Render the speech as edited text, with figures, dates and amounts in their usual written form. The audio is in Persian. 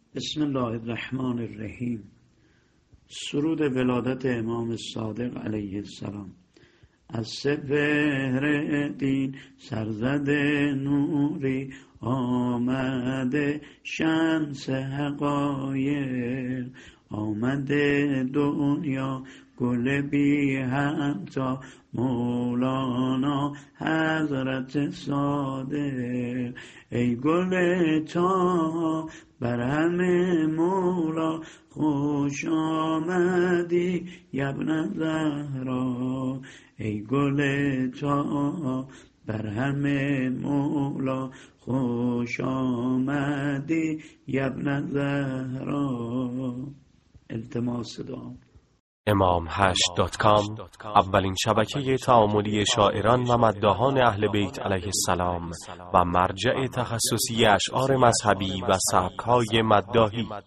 بسم الله الرحمن الرحیم. سرود ولادت امام صادق علیه السلام. از سپهر دین سرزده نوری آمده، شمس حقایق آمده، دنیا گل بی همتا، مولانا حضرت صادق. ای گل تا بر همه مولا خوش آمدی ابن زهرا. ای گل تا بر همه مولا خوش آمدی ابن زهرا. التماس دعا. imam8.com اولین شبکه تعاملی شاعران و مداحان اهل بیت علیه السلام و مرجع تخصصی اشعار مذهبی و سبک‌های مداحی.